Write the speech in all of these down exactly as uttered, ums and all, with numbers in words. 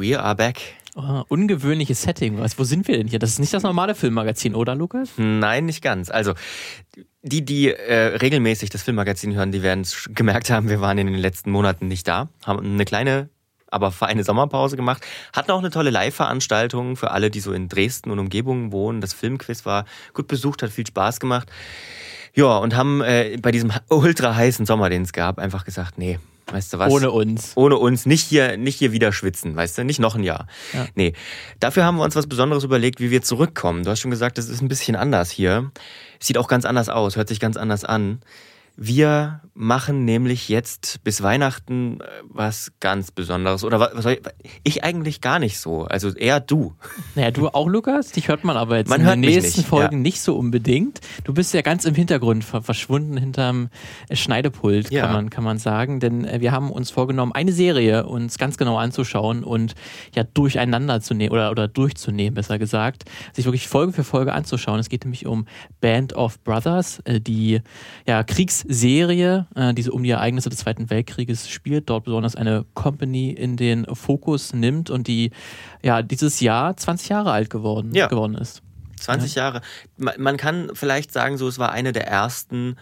We are back. Oh, ungewöhnliches Setting. Was, wo sind wir denn hier? Das ist nicht das normale Filmmagazin, oder Lukas? Nein, nicht ganz. Also die, die äh, regelmäßig das Filmmagazin hören, die werden es gemerkt haben, wir waren in den letzten Monaten nicht da. Haben eine kleine, aber feine Sommerpause gemacht. Hatten auch eine tolle Live-Veranstaltung für alle, die so in Dresden und Umgebung wohnen. Das Filmquiz war gut besucht, hat viel Spaß gemacht. Ja, und haben äh, bei diesem ultra heißen Sommer, den es gab, einfach gesagt, nee, weißt du was? Ohne uns. Ohne uns. Nicht hier, nicht hier wieder schwitzen, weißt du? Nicht noch ein Jahr. Ja. Nee. Dafür haben wir uns was Besonderes überlegt, wie wir zurückkommen. Du hast schon gesagt, das ist ein bisschen anders hier. Sieht auch ganz anders aus, hört sich ganz anders an. Wir machen nämlich jetzt bis Weihnachten was ganz Besonderes. Oder was soll ich, ich eigentlich gar nicht so. Also eher du. Naja, du auch, Lukas. Dich hört man aber jetzt man in den nächsten nicht. Folgen ja. nicht so unbedingt. Du bist ja ganz im Hintergrund verschwunden hinterm Schneidepult, ja. kann man, kann man sagen. Denn wir haben uns vorgenommen, eine Serie uns ganz genau anzuschauen und ja durcheinander zu nehmen oder, oder durchzunehmen, besser gesagt. Sich wirklich Folge für Folge anzuschauen. Es geht nämlich um Band of Brothers, die ja Kriegs Serie, äh, die so um die Ereignisse des Zweiten Weltkrieges spielt, dort besonders eine Company in den Fokus nimmt und die ja dieses Jahr zwanzig Jahre alt geworden, ja. geworden ist. zwanzig ja. Jahre. Man, man kann vielleicht sagen, so es war eine der ersten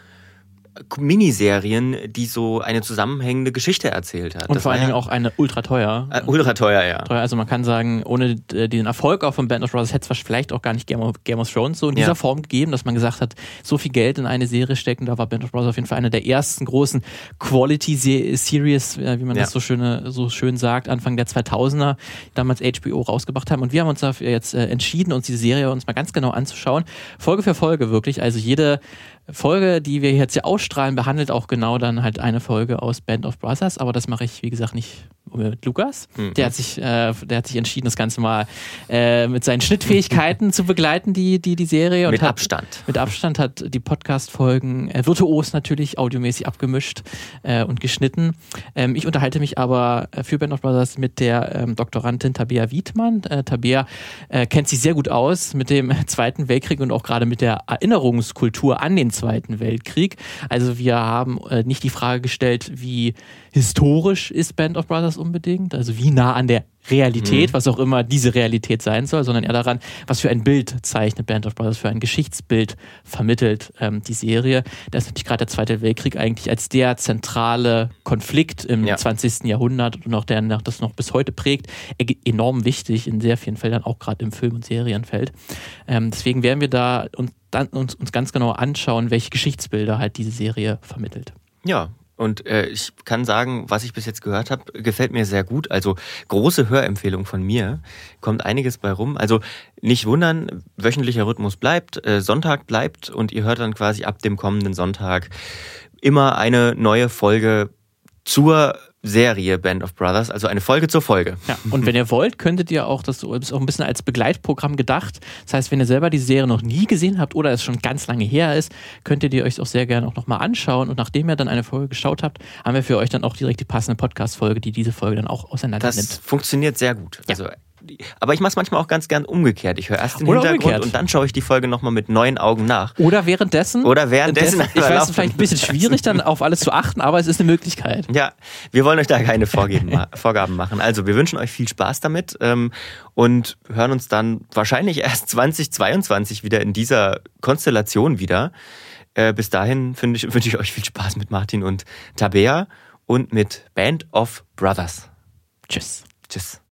Miniserien, die so eine zusammenhängende Geschichte erzählt hat. Und das vor allen Dingen ja auch eine ultra teuer. Äh, ultra teuer, ja. Teuer. Also man kann sagen, ohne den Erfolg auch von Band of Brothers hätte es vielleicht auch gar nicht Game of, Game of Thrones so in dieser ja. Form gegeben, dass man gesagt hat, so viel Geld in eine Serie stecken, da war Band of Brothers auf jeden Fall eine der ersten großen Quality-Series, wie man ja. das so schön, so schön sagt, Anfang der zweitausender, damals H B O rausgebracht haben. Und wir haben uns dafür jetzt äh, entschieden, uns diese Serie uns mal ganz genau anzuschauen. Folge für Folge wirklich. Also jede Folge, die wir jetzt hier ausstrahlen, behandelt auch genau dann halt eine Folge aus Band of Brothers, aber das mache ich, wie gesagt, nicht mit Lukas. Mhm. Der hat sich, äh, der hat sich entschieden, das Ganze mal äh, mit seinen Schnittfähigkeiten zu begleiten, die, die, die Serie. Und mit hat, Abstand. Mit Abstand hat die Podcast-Folgen äh, virtuos natürlich, audiomäßig abgemischt äh, und geschnitten. Ähm, ich unterhalte mich aber für Band of Brothers mit der ähm, Doktorandin Tabea Wiedmann. Äh, Tabea äh, kennt sich sehr gut aus mit dem Zweiten Weltkrieg und auch gerade mit der Erinnerungskultur an den Zweiten Weltkrieg. Also wir haben äh, nicht die Frage gestellt, wie historisch ist Band of Brothers unbedingt, also wie nah an der Realität, mhm. was auch immer diese Realität sein soll, sondern eher daran, was für ein Bild zeichnet Band of Brothers, für ein Geschichtsbild vermittelt ähm, die Serie. Da ist natürlich gerade der Zweite Weltkrieg eigentlich als der zentrale Konflikt im ja. zwanzigsten Jahrhundert und auch der, der das noch bis heute prägt, enorm wichtig in sehr vielen Feldern, auch gerade im Film- und Serienfeld. Ähm, deswegen werden wir da uns, dann, uns, uns ganz genau anschauen, welche Geschichtsbilder halt diese Serie vermittelt. Ja. Und äh, ich kann sagen, was ich bis jetzt gehört habe, gefällt mir sehr gut. Also große Hörempfehlung von mir. Kommt einiges bei rum. Also nicht wundern, wöchentlicher Rhythmus bleibt, äh, Sonntag bleibt und ihr hört dann quasi ab dem kommenden Sonntag immer eine neue Folge zur Serie Band of Brothers, also eine Folge zur Folge. Ja, und wenn ihr wollt, könntet ihr auch, das ist auch ein bisschen als Begleitprogramm gedacht. Das heißt, wenn ihr selber die Serie noch nie gesehen habt oder es schon ganz lange her ist, könnt ihr die euch auch sehr gerne auch nochmal anschauen. Und nachdem ihr dann eine Folge geschaut habt, haben wir für euch dann auch direkt die passende Podcast-Folge, die diese Folge dann auch auseinander das nimmt. Das funktioniert sehr gut. Ja. Also aber ich mache es manchmal auch ganz gern umgekehrt. Ich höre erst den Oder Hintergrund umgekehrt. Und dann schaue ich die Folge nochmal mit neuen Augen nach. Oder währenddessen. Oder währenddessen. Ich weiß, es ist vielleicht ein bisschen schwierig, dann auf alles zu achten, aber es ist eine Möglichkeit. Ja, wir wollen euch da keine Vorgeben, Vorgaben machen. Also wir wünschen euch viel Spaß damit ähm, und hören uns dann wahrscheinlich erst zwanzig zweiundzwanzig wieder in dieser Konstellation wieder. Äh, bis dahin ich, wünsche ich euch viel Spaß mit Martin und Tabea und mit Band of Brothers. Tschüss. Tschüss.